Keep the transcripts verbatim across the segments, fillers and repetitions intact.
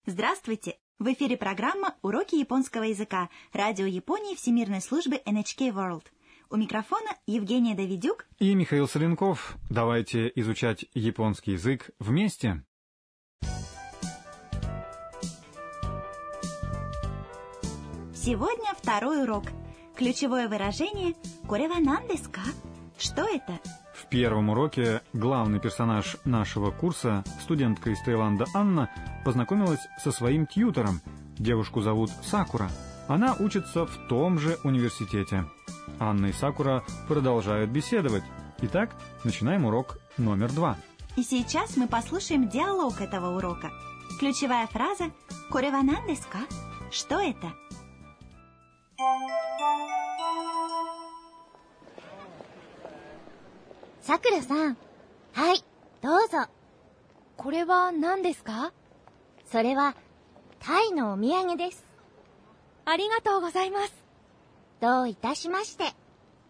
Здравствуйте! В эфире программа «Уроки японского языка» Радио Японии Всемирной службы эн эйч кей World. У микрофона Евгения Давидюк и Михаил Соленков. Давайте изучать японский язык вместе. Сегодня второй урок. Ключевое выражение «Коре ва нан десу ка?» Что это? В первом уроке главный персонаж нашего курса, студентка из Таиланда Анна, познакомилась со своим тьютором. Девушку зовут Сакура. Она учится в том же университете. Анна и Сакура продолжают беседовать. Итак, начинаем урок номер два. И сейчас мы послушаем диалог этого урока. Ключевая фраза «Коре ва нан десу ка?» Что это? Сакура-сан. はい、どうぞ。これは何ですか？それはタイのお土産です。ありがとうございます。どういたしまして。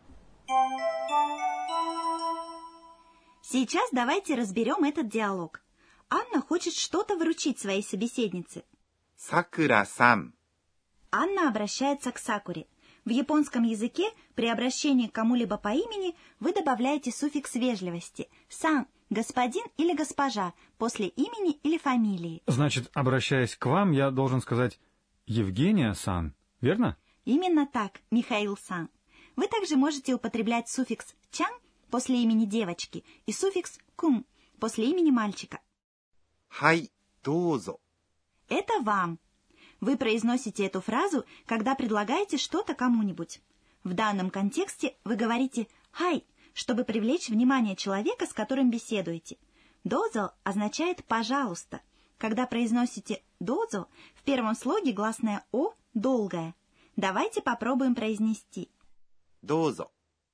Сейчас давайте разберем этот диалог. Анна хочет что-то вручить своей собеседнице. Сакура-сан. Анна обращается к Сакуре. В японском языке при обращении к кому-либо по имени вы добавляете суффикс вежливости «сан», «господин» или «госпожа» после имени или фамилии. Значит, обращаясь к вам, я должен сказать «Евгения-сан», верно? Именно так, Михаил-сан. Вы также можете употреблять суффикс «чан» после имени девочки и суффикс «кун» после имени мальчика. «Хай, доузо». Это вам. Вы произносите эту фразу, когда предлагаете что-то кому-нибудь. В данном контексте вы говорите «хай», чтобы привлечь внимание человека, с которым беседуете. «Дозо» означает «пожалуйста». Когда произносите «дозо», в первом слоге гласное «о» долгое. Давайте попробуем произнести. «Дозо».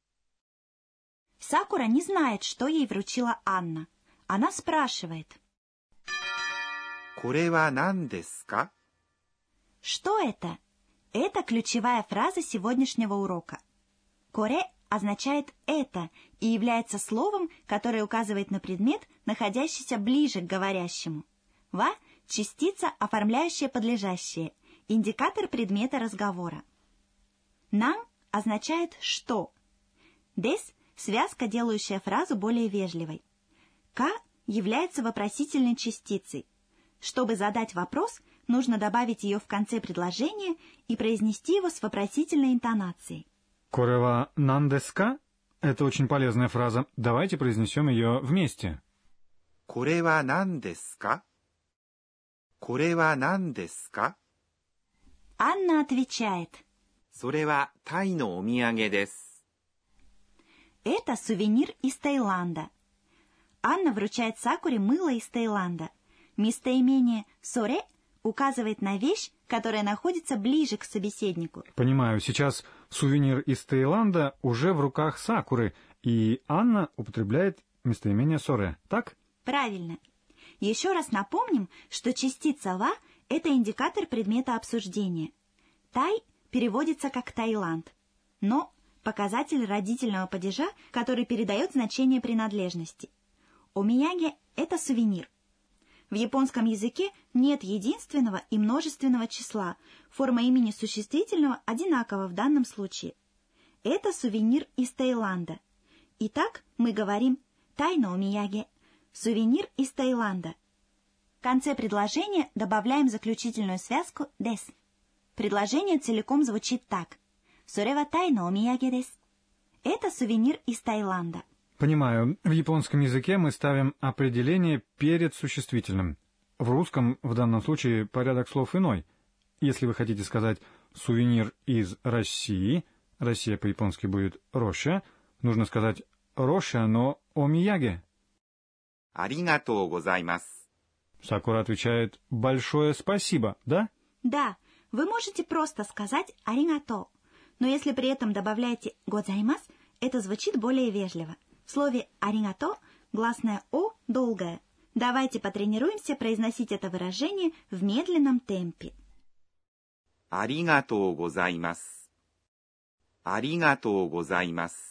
Сакура не знает, что ей вручила Анна. Она спрашивает. «Коре ва нан десу ка?» Что это? Это ключевая фраза сегодняшнего урока. «Коре» означает «это» и является словом, которое указывает на предмет, находящийся ближе к говорящему. «Ва» — частица, оформляющая подлежащее, индикатор предмета разговора. «Нан» означает «что». «Дес» — связка, делающая фразу более вежливой. «Ка» является вопросительной частицей. Чтобы задать вопрос, нужно добавить ее в конце предложения и произнести его с вопросительной интонацией. «Коре ва нан десу ка?» — это очень полезная фраза. Давайте произнесем ее вместе. «Коре ва нан десу ка?» «Коре ва нан десу ка?» Анна отвечает. それはタイのお土産です。 Это сувенир из Таиланда. Анна вручает Сакуре мыло из Таиланда. Местоимение «соре» указывает на вещь, которая находится ближе к собеседнику. Понимаю, сейчас сувенир из Таиланда уже в руках Сакуры, и Анна употребляет местоимение «соре», так? Правильно. Еще раз напомним, что частица «ва» — это индикатор предмета обсуждения. «Тай» переводится как «Таиланд», но показатель родительного падежа, который передает значение принадлежности. Омияге — это сувенир. В японском языке нет единственного и множественного числа. Форма имени существительного одинакова в данном случае. Это сувенир из Таиланда. Итак, мы говорим «тай но омияге» – сувенир из Таиланда. В конце предложения добавляем заключительную связку «дес». Предложение целиком звучит так. «Соре ва тай но омияге десу». Это сувенир из Таиланда. Понимаю. В японском языке мы ставим определение перед существительным. В русском в данном случае порядок слов иной. Если вы хотите сказать «сувенир из России», Россия по-японски будет «роша», нужно сказать «роша но омияге». ありがとうございます。 Сакура отвечает «большое спасибо», да? Да, вы можете просто сказать «аригато», но если при этом добавляете «годзаймас», это звучит более вежливо. В слове «аригато» гласное «о» долгое. Давайте потренируемся произносить это выражение в медленном темпе. ありがとうございます。ありがとうございます。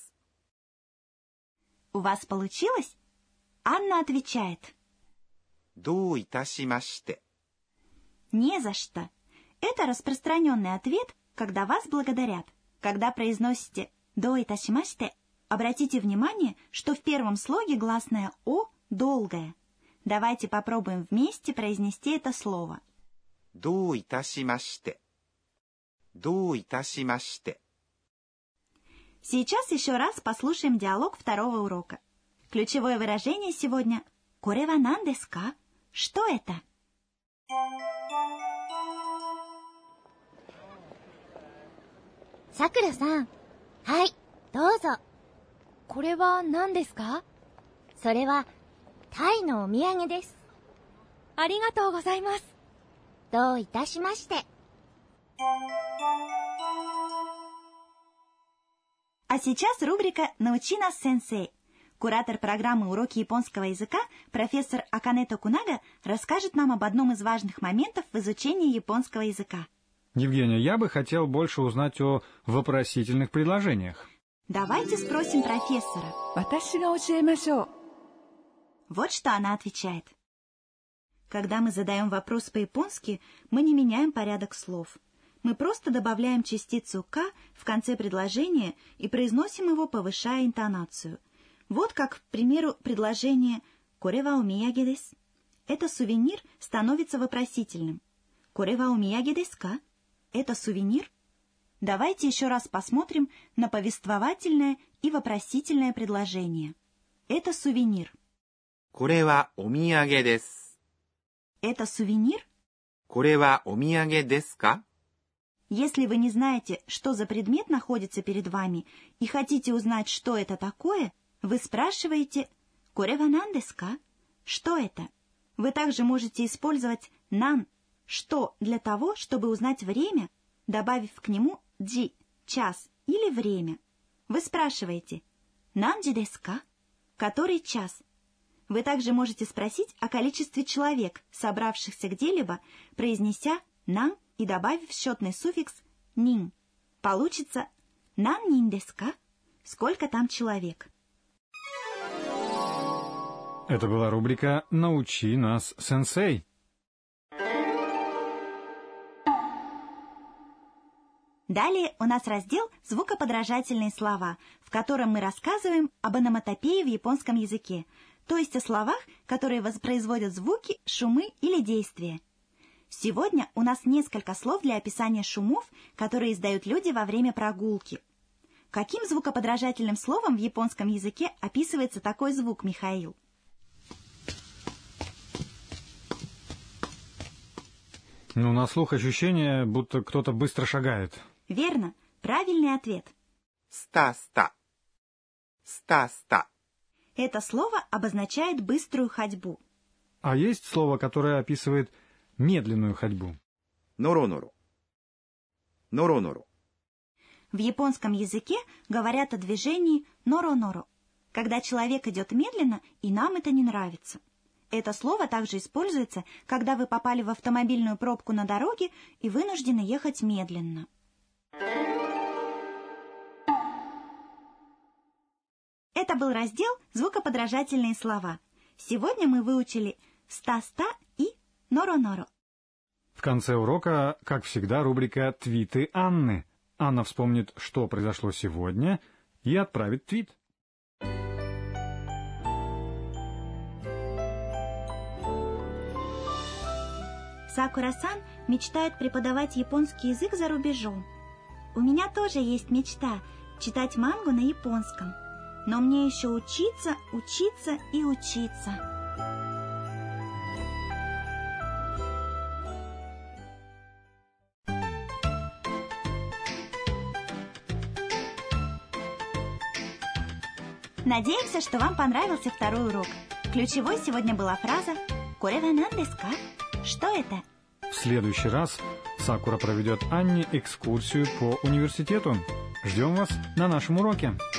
У вас получилось? Анна отвечает. どういたしまして。 Не за что. Это распространенный ответ, когда вас благодарят. Когда произносите «до иташимашите», обратите внимание, что в первом слоге гласное «о» долгое. Давайте попробуем вместе произнести это слово. どういたしまして。どういたしまして。 Сейчас еще раз послушаем диалог второго урока. Ключевое выражение сегодня – これは何ですか? Что это? さくらさん、はい、どうぞ。これは何ですか？それはタイのお土産です。ありがとうございます。どういたしまして。 А сейчас рубрика «Научи нас, сенсей». Куратор программы «Уроки японского языка» профессор Акане Токунага расскажет нам об одном из важных моментов в изучении японского языка. Евгения, я бы хотел больше узнать о вопросительных предложениях. Давайте спросим профессора. 私が教えましょう。 Вот что она отвечает. Когда мы задаем вопрос по-японски, мы не меняем порядок слов. Мы просто добавляем частицу «к» в конце предложения и произносим его, повышая интонацию. Вот как, к примеру, предложение «Коре ва омияге десу». Это сувенир становится вопросительным. «Коре ва омияге десу ка?» Это сувенир. Давайте еще раз посмотрим на повествовательное и вопросительное предложение. Это сувенир. これはお土産です。 Это сувенир. これはお土産ですか? Если вы не знаете, что за предмет находится перед вами, и хотите узнать, что это такое, вы спрашиваете «Коре ва нан десу ка?» Что это? Вы также можете использовать «нан» – «что» для того, чтобы узнать время, добавив к нему «ди» – «час» или «время». Вы спрашиваете «Нанджи десу ка?» Который час? Вы также можете спросить о количестве человек, собравшихся где-либо, произнеся «нан» и добавив счетный суффикс «нин». Получится «нан нин десу ка?» Сколько там человек? Это была рубрика «Научи нас, сенсей». Далее у нас раздел «Звукоподражательные слова», в котором мы рассказываем об ономатопее в японском языке, то есть о словах, которые воспроизводят звуки, шумы или действия. Сегодня у нас несколько слов для описания шумов, которые издают люди во время прогулки. Каким звукоподражательным словом в японском языке описывается такой звук, Михаил? Ну, на слух ощущение, будто кто-то быстро шагает. Верно. Правильный ответ. スタスタ。スタスタ。 Это слово обозначает быструю ходьбу. А есть слово, которое описывает медленную ходьбу? ノロノロ。ノロノロ。 В японском языке говорят о движении норо-норо, когда человек идет медленно, и нам это не нравится. Это слово также используется, когда вы попали в автомобильную пробку на дороге и вынуждены ехать медленно. Это был раздел «Звукоподражательные слова». Сегодня мы выучили «ста-ста» и «норо-норо». В конце урока, как всегда, рубрика «Твиты Анны». Анна вспомнит, что произошло сегодня, и отправит твит. Сакура-сан мечтает преподавать японский язык за рубежом. У меня тоже есть мечта – читать мангу на японском. Но мне еще учиться, учиться и учиться. Надеемся, что вам понравился второй урок. Ключевой сегодня была фраза «Коре ва нан десу ка?» Что это? В следующий раз Сакура проведет Анне экскурсию по университету. Ждем вас на нашем уроке.